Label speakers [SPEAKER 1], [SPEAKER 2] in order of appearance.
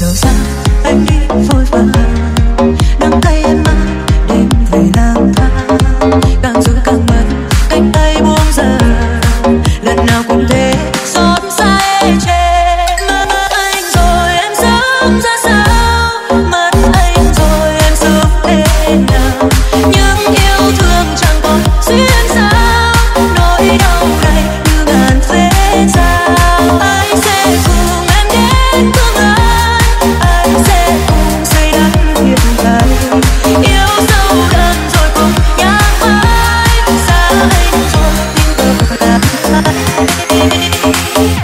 [SPEAKER 1] giờ xa anh đi vội vàng, nắng cay em mang đêm về lang thang, càng giữ càng mất cánh tay buông dần, lần nào cũng thế xót